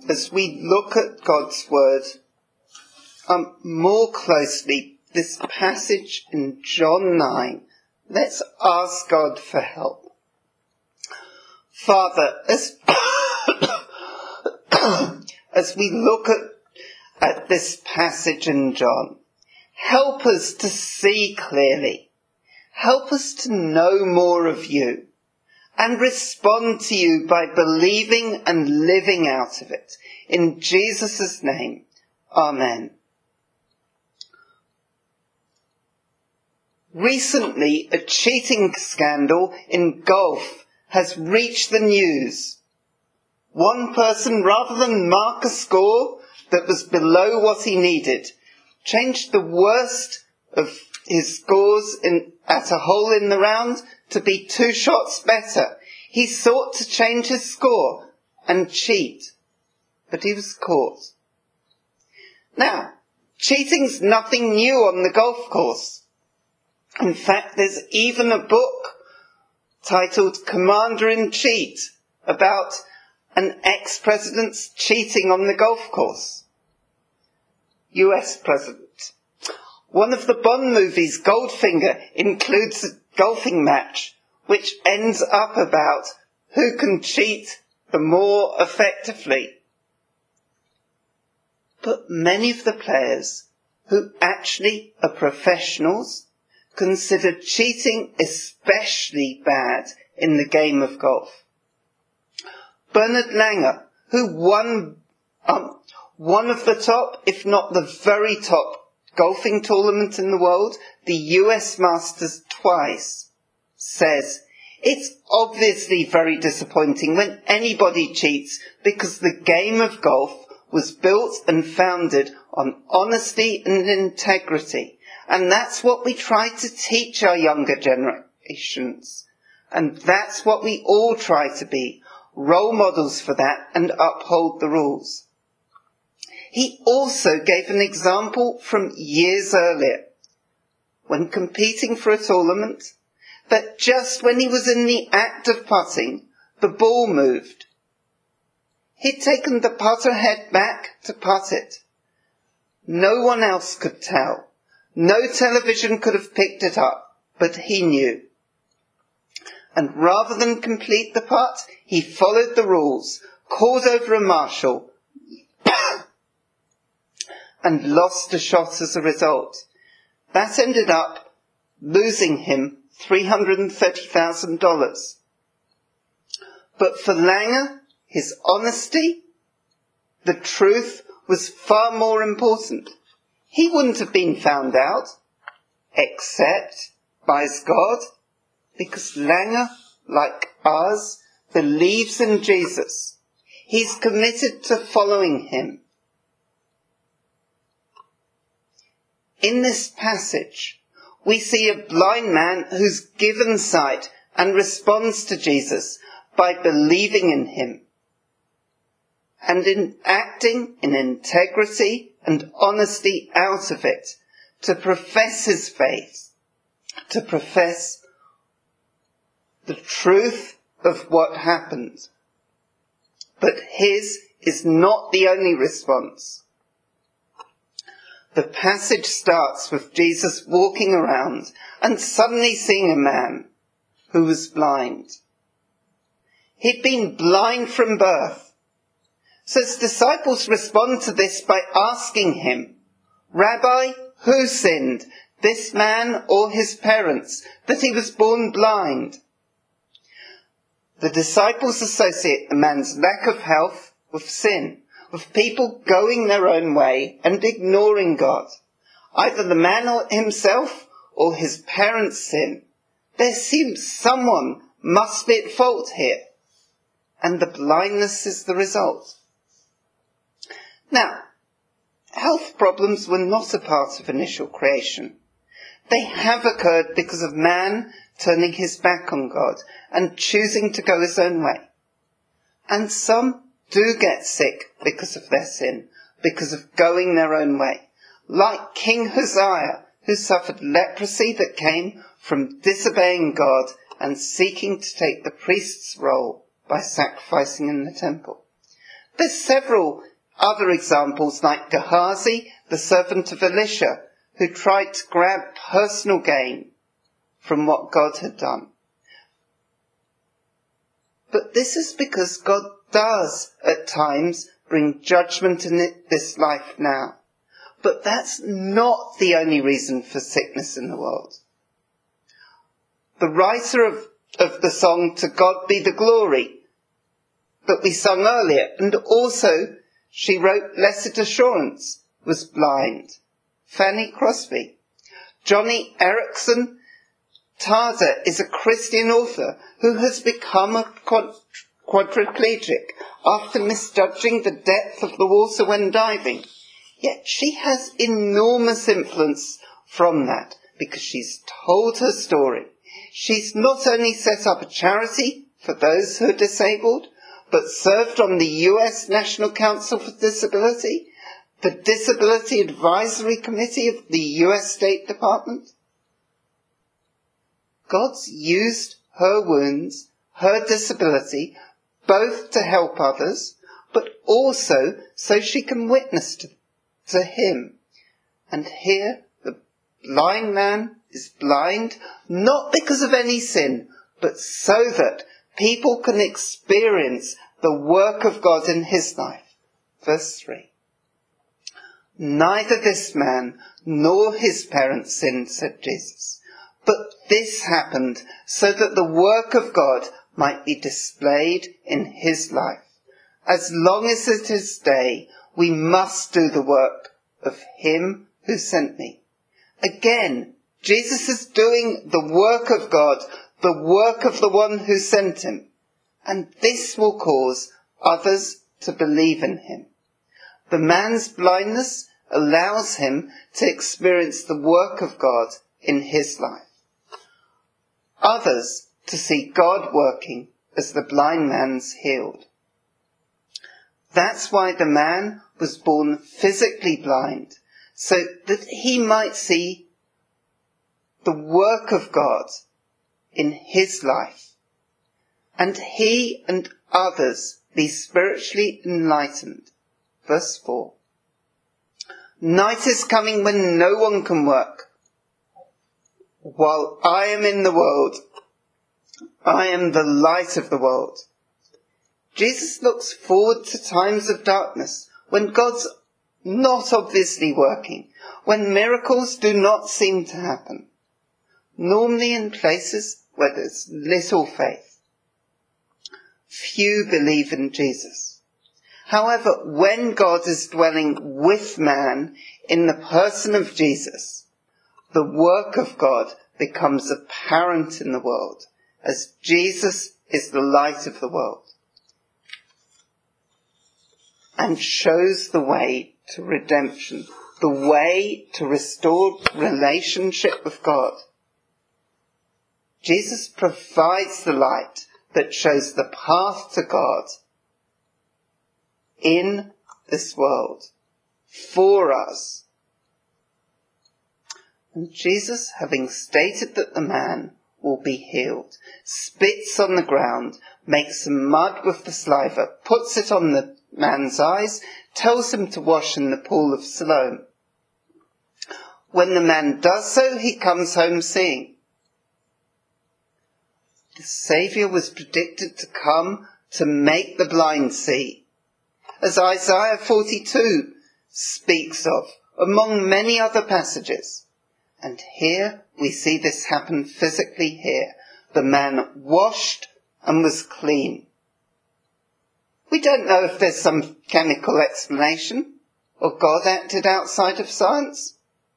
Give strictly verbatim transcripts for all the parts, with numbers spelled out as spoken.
as we look at God's word um, more closely, this passage in John nine, let's ask God for help. Father, as, as we look at, at this passage in John, help us to see clearly. Help us to know more of you and respond to you by believing and living out of it. In Jesus' name, amen. Recently, a cheating scandal in golf has reached the news. One person, rather than mark a score that was below what he needed, changed the worst of his scores in, at a hole in the round to be two shots better. He sought to change his score and cheat, but he was caught. Now, cheating's nothing new on the golf course. In fact, there's even a book titled Commander-in-Cheat about an ex-president's cheating on the golf course. U S president. One of the Bond movies, Goldfinger, includes a golfing match which ends up about who can cheat the more effectively. But many of the players who actually are professionals consider cheating especially bad in the game of golf. Bernard Langer, who won um, one of the top, if not the very top, golfing tournament in the world, the U S Masters twice, says, it's obviously very disappointing when anybody cheats because the game of golf was built and founded on honesty and integrity. And that's what we try to teach our younger generations. And that's what we all try to be, role models for that and uphold the rules. He also gave an example from years earlier, when competing for a tournament, that just when he was in the act of putting, the ball moved. He'd taken the putter head back to putt it. No one else could tell. No television could have picked it up, but he knew. And rather than complete the putt, he followed the rules, called over a marshal, and lost a shot as a result. That ended up losing him three hundred thirty thousand dollars. But for Langer, his honesty, the truth, was far more important. He wouldn't have been found out, except by his God, because Langer, like us, believes in Jesus. He's committed to following him. In this passage, we see a blind man who's given sight and responds to Jesus by believing in him and in acting in integrity and honesty out of it, to profess his faith, to profess the truth of what happened. But his is not the only response. The passage starts with Jesus walking around and suddenly seeing a man who was blind. He'd been blind from birth. So his disciples respond to this by asking him, Rabbi, who sinned, this man or his parents, that he was born blind? The disciples associate the man's lack of health with sin, with people going their own way and ignoring God. Either the man himself or his parents' sin. There seems someone must be at fault here. And the blindness is the result. Now, health problems were not a part of initial creation. They have occurred because of man turning his back on God and choosing to go his own way. And some do get sick because of their sin, because of going their own way. Like King Uzziah, who suffered leprosy that came from disobeying God and seeking to take the priest's role by sacrificing in the temple. There's several other examples like Gehazi, the servant of Elisha, who tried to grab personal gain from what God had done. But this is because God does at times bring judgment in this life now. But that's not the only reason for sickness in the world. The writer of, of the song To God Be the Glory that we sung earlier, and also she wrote Blessed Assurance, was blind. Fanny Crosby. Johnny Erickson Tada is a Christian author who has become a quad- quadriplegic after misjudging the depth of the water when diving. Yet she has enormous influence from that because she's told her story. She's not only set up a charity for those who are disabled, but served on the U S National Council for Disability, the Disability Advisory Committee of the U S State Department. God's used her wounds, her disability, both to help others, but also so she can witness to, to him. And here the blind man is blind, not because of any sin, but so that people can experience the work of God in his life. Verse three. Neither this man nor his parents sinned, said Jesus. But this happened so that the work of God might be displayed in his life. As long as it is day, we must do the work of him who sent me. Again, Jesus is doing the work of God, the work of the one who sent him. And this will cause others to believe in him. The man's blindness allows him to experience the work of God in his life. Others to see God working as the blind man's healed. That's why the man was born physically blind, so that he might see the work of God in his life, and he and others be spiritually enlightened. Verse four. Night is coming when no one can work. While I am in the world, I am the light of the world. Jesus looks forward to times of darkness when God's not obviously working, when miracles do not seem to happen, normally in places where there's little faith. Few believe in Jesus. However, when God is dwelling with man in the person of Jesus, the work of God becomes apparent in the world, as Jesus is the light of the world, and shows the way to redemption, the way to restored relationship with God. Jesus provides the light that shows the path to God in this world for us. And Jesus, having stated that the man will be healed, spits on the ground, makes some mud with the saliva, puts it on the man's eyes, tells him to wash in the pool of Siloam. When the man does so, he comes home seeing. The Saviour was predicted to come to make the blind see, as Isaiah forty-two speaks of, among many other passages. And here we see this happen physically here. The man washed and was clean. We don't know if there's some chemical explanation or God acted outside of science.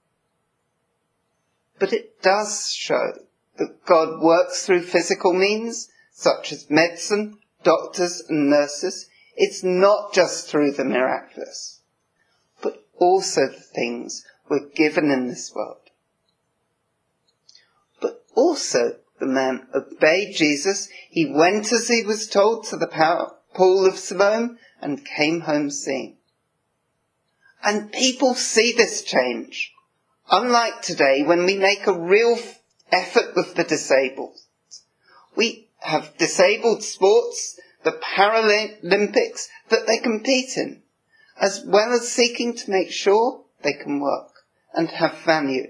But it does show that God works through physical means, such as medicine, doctors and nurses. It's not just through the miraculous, but also the things we're given in this world. But also the man obeyed Jesus. He went as he was told to the pool of Siloam and came home seeing. And people see this change. Unlike today, when we make a real effort with the disabled. We have disabled sports the Paralympics that they compete in, as well as seeking to make sure they can work and have value.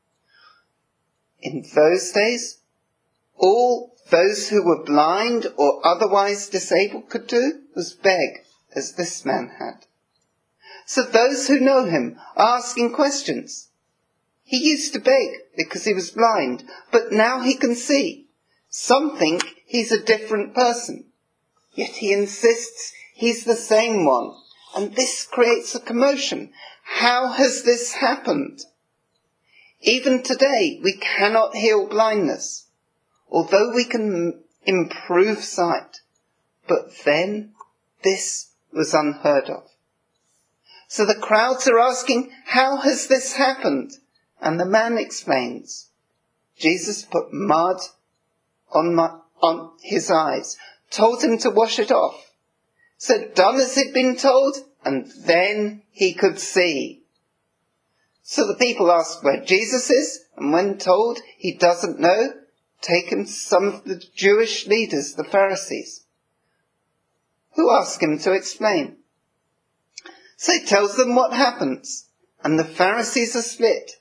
In those days, all those who were blind or otherwise disabled could do was beg, as this man had. So those who know him are asking questions. He used to beg because he was blind, but now he can see. Some think he's a different person, yet he insists he's the same one, and this creates a commotion. How has this happened? Even today, we cannot heal blindness, although we can improve sight. But then, this was unheard of. So the crowds are asking, how has this happened? And the man explains, Jesus put mud on, my, on his eyes, told him to wash it off, said done as he'd been told, and then he could see. So the people ask where Jesus is, and when told he doesn't know, take him to some of the Jewish leaders, the Pharisees, who ask him to explain. So he tells them what happens, and the Pharisees are split.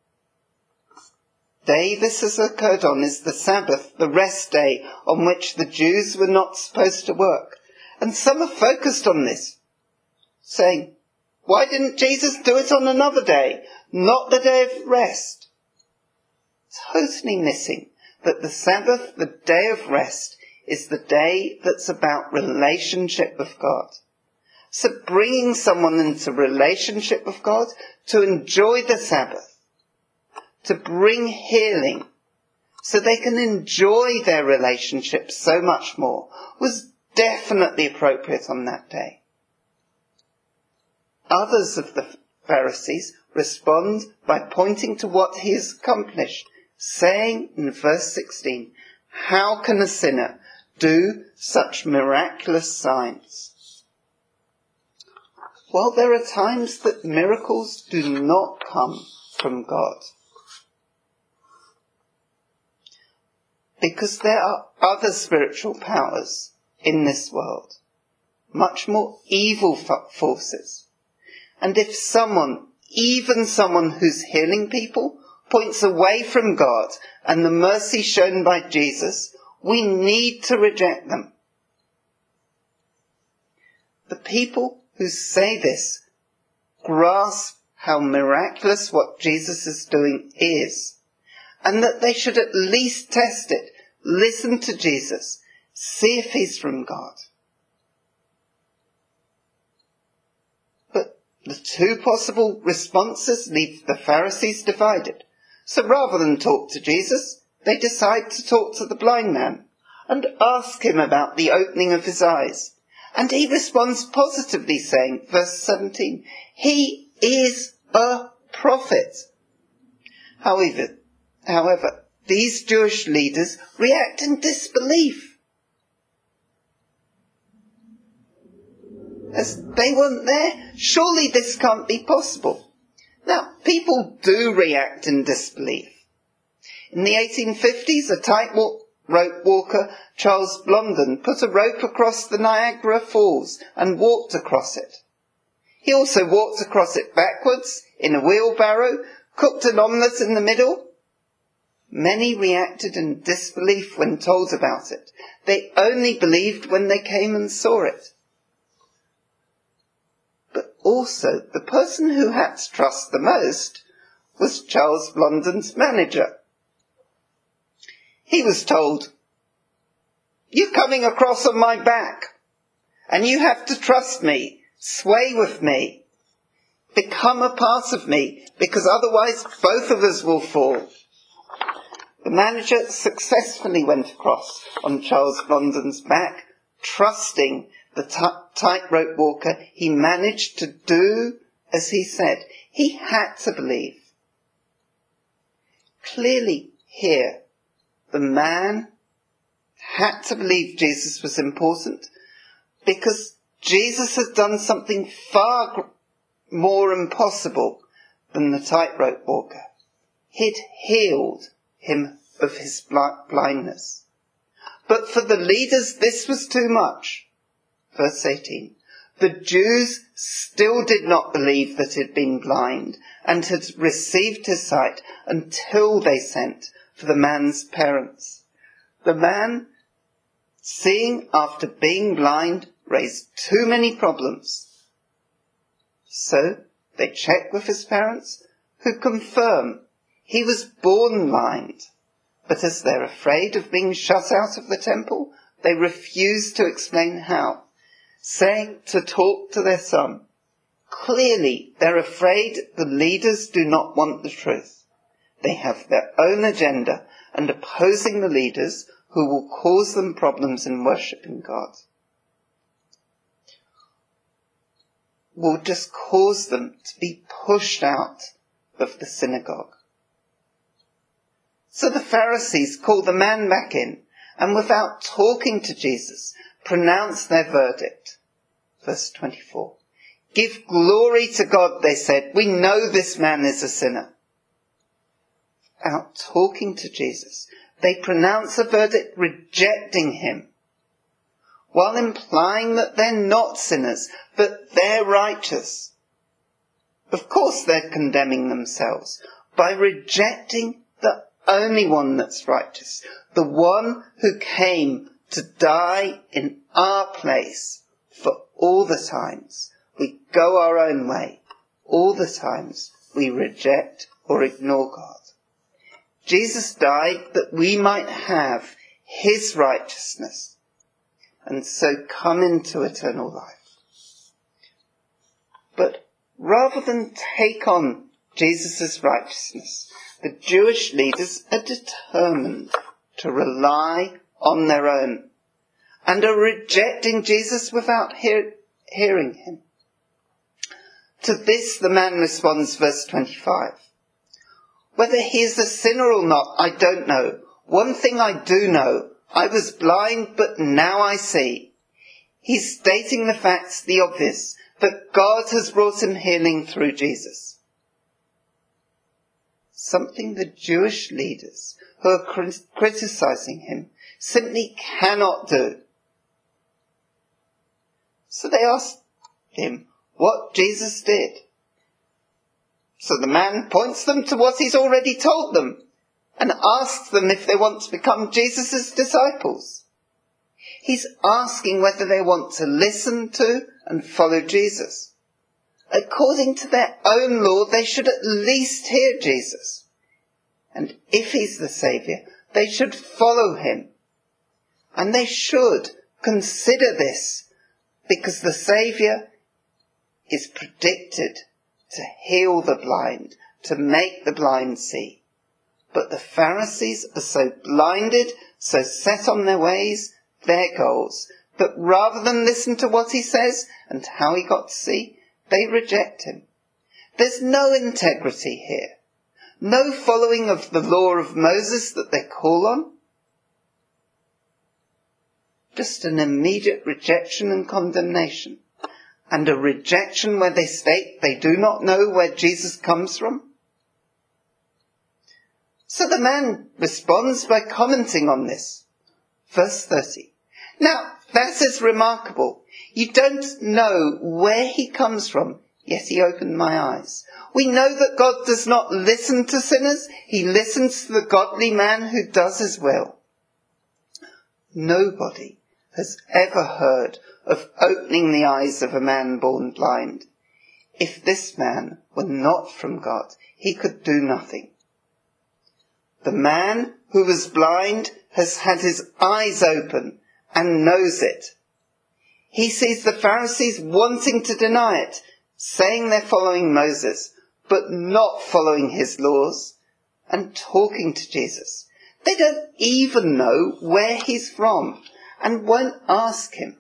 Day this has occurred on is the Sabbath, the rest day on which the Jews were not supposed to work. And some are focused on this, saying, why didn't Jesus do it on another day, not the day of rest? Totally missing that the Sabbath, the day of rest, is the day that's about relationship with God. So bringing someone into relationship with God to enjoy the Sabbath, to bring healing, so they can enjoy their relationship so much more, was definitely appropriate on that day. Others of the Pharisees respond by pointing to what he has accomplished, saying in verse sixteen, how can a sinner do such miraculous signs? Well, there are times that miracles do not come from God, because there are other spiritual powers in this world, much more evil forces. And if someone, even someone who's healing people, points away from God and the mercy shown by Jesus, we need to reject them. The people who say this grasp how miraculous what Jesus is doing is, and that they should at least test it, listen to Jesus, see if he's from God. But the two possible responses leave the Pharisees divided. So rather than talk to Jesus, they decide to talk to the blind man and ask him about the opening of his eyes. And he responds positively, saying, verse seventeen, he is a prophet. However, however, these Jewish leaders react in disbelief, as they weren't there. Surely this can't be possible. Now, people do react in disbelief. In the eighteen fifties, a tightrope walker, Charles Blondin, put a rope across the Niagara Falls and walked across it. He also walked across it backwards, in a wheelbarrow, cooked an omelette in the middle. Many reacted in disbelief when told about it. They only believed when they came and saw it. But also, the person who had to trust the most was Charles Blondin's manager. He was told, you're coming across on my back, and you have to trust me, sway with me, become a part of me, because otherwise both of us will fall. The manager successfully went across on Charles Blondin's back, trusting the t- tightrope walker. He managed to do as he said. He had to believe. Clearly here, the man had to believe Jesus was important, because Jesus had done something far more impossible than the tightrope walker. He'd healed him of his blindness. But for the leaders this was too much. Verse eighteen. The Jews still did not believe that he had been blind and had received his sight until they sent for the man's parents. The man, seeing after being blind, raised too many problems. So they check with his parents, who confirm he was born blind. But as they're afraid of being shut out of the temple, they refuse to explain how, saying to talk to their son. Clearly, they're afraid the leaders do not want the truth. They have their own agenda and opposing the leaders who will cause them problems in worshipping God. Will just cause them to be pushed out of the synagogue. So the Pharisees call the man back in and without talking to Jesus, pronounce their verdict. Verse twenty-four. Give glory to God, they said. We know this man is a sinner. Without talking to Jesus, they pronounce a verdict rejecting him, while implying that they're not sinners, but they're righteous. Of course they're condemning themselves by rejecting the only one that's righteous, the one who came to die in our place for all the times we go our own way, all the times we reject or ignore God. Jesus died that we might have his righteousness and so come into eternal life. But rather than take on Jesus' righteousness, the Jewish leaders are determined to rely on their own and are rejecting Jesus without hear, hearing him. To this the man responds, verse twenty-five. Whether he is a sinner or not, I don't know. One thing I do know, I was blind, but now I see. He's stating the facts, the obvious, that God has brought him healing through Jesus. Something the Jewish leaders who are criticizing him simply cannot do. So they asked him what Jesus did. So the man points them to what he's already told them and asks them if they want to become Jesus' disciples. He's asking whether they want to listen to and follow Jesus. According to their own law, they should at least hear Jesus. And if he's the Saviour, they should follow him. And they should consider this, because the Saviour is predicted to heal the blind, to make the blind see. But the Pharisees are so blinded, so set on their ways, their goals, that rather than listen to what he says and how he got to see, they reject him. There's no integrity here. No following of the law of Moses that they call on. Just an immediate rejection and condemnation. And a rejection where they state they do not know where Jesus comes from. So the man responds by commenting on this. Verse thirty. Now, that is remarkable. You don't know where he comes from, yet he opened my eyes. We know that God does not listen to sinners. He listens to the godly man who does his will. Nobody has ever heard of opening the eyes of a man born blind. If this man were not from God, he could do nothing. The man who was blind has had his eyes open and knows it. He sees the Pharisees wanting to deny it, saying they're following Moses, but not following his laws, and talking to Jesus. They don't even know where he's from and won't ask him.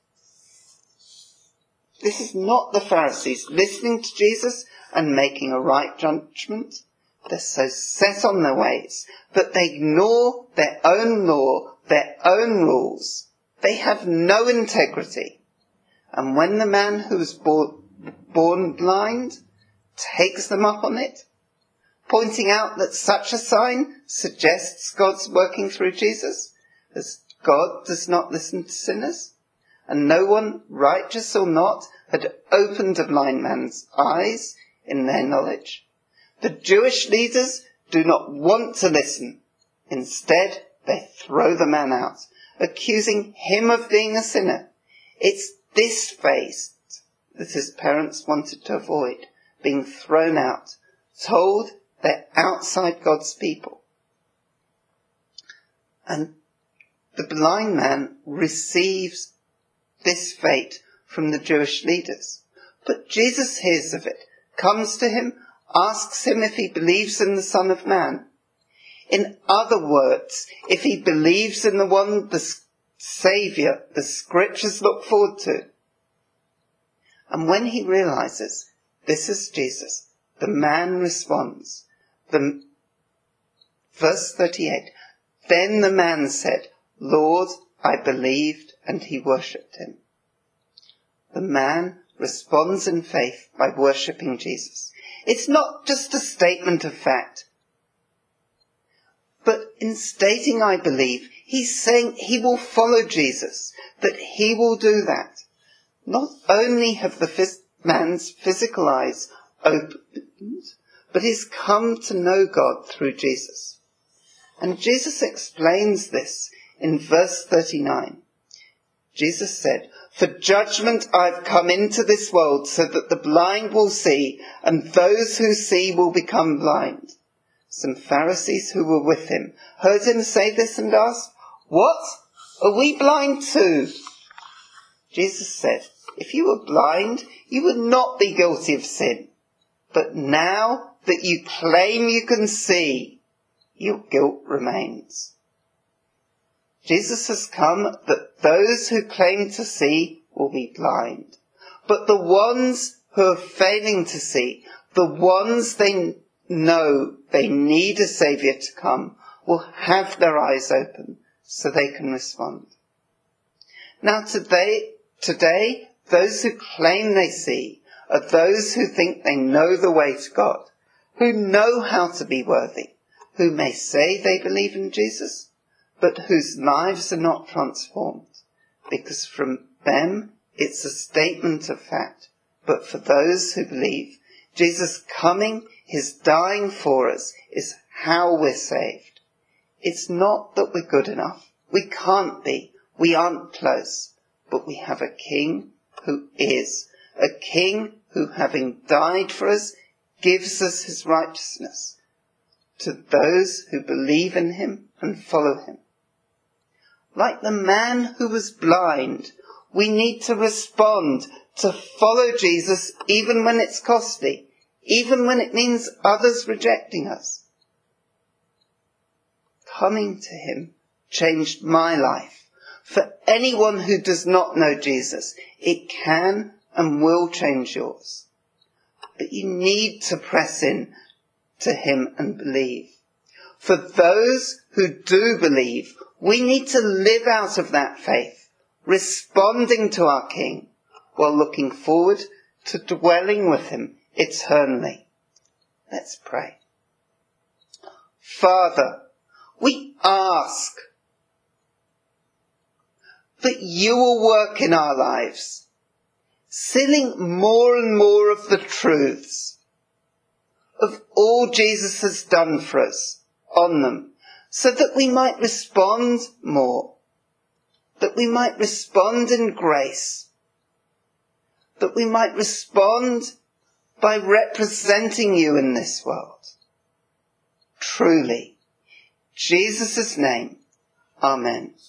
This is not the Pharisees listening to Jesus and making a right judgment. They're so set on their ways that they ignore their own law, their own rules. They have no integrity. And when the man who was born, born blind takes them up on it, pointing out that such a sign suggests God's working through Jesus, as God does not listen to sinners? And no one, righteous or not, had opened a blind man's eyes in their knowledge. The Jewish leaders do not want to listen. Instead, they throw the man out, accusing him of being a sinner. It's this face that his parents wanted to avoid, being thrown out, told they're outside God's people. And the blind man receives this fate from the Jewish leaders. But Jesus hears of it, comes to him, asks him if he believes in the Son of Man. In other words, if he believes in the one, the Saviour, the Scriptures look forward to. And when he realizes this is Jesus, the man responds. The, verse thirty-eight, then the man said, Lord, I believed, and he worshipped him. The man responds in faith by worshipping Jesus. It's not just a statement of fact, but in stating I believe, he's saying he will follow Jesus, that he will do that. Not only have the phys- man's physical eyes opened, but he's come to know God through Jesus. And Jesus explains this in verse thirty-nine. Jesus said, for judgment I've come into this world so that the blind will see and those who see will become blind. Some Pharisees who were with him heard him say this and asked, what? Are we blind too? Jesus said, if you were blind, you would not be guilty of sin. But now that you claim you can see, your guilt remains. Jesus has come that those who claim to see will be blind. But the ones who are failing to see, the ones they know they need a Saviour to come, will have their eyes open so they can respond. Now today, today, those who claim they see are those who think they know the way to God, who know how to be worthy, who may say they believe in Jesus, but whose lives are not transformed, because from them it's a statement of fact. But for those who believe, Jesus coming, his dying for us, is how we're saved. It's not that we're good enough. We can't be. We aren't close. But we have a King who is. A King who, having died for us, gives us his righteousness to those who believe in him and follow him. Like the man who was blind, we need to respond to follow Jesus even when it's costly, even when it means others rejecting us. Coming to him changed my life. For anyone who does not know Jesus, it can and will change yours. But you need to press in to him and believe. For those who do believe, we need to live out of that faith, responding to our King, while looking forward to dwelling with him eternally. Let's pray. Father, we ask that you will work in our lives, sealing more and more of the truths of all Jesus has done for us on them, so that we might respond more, that we might respond in grace, that we might respond by representing you in this world. Truly, Jesus' name, Amen.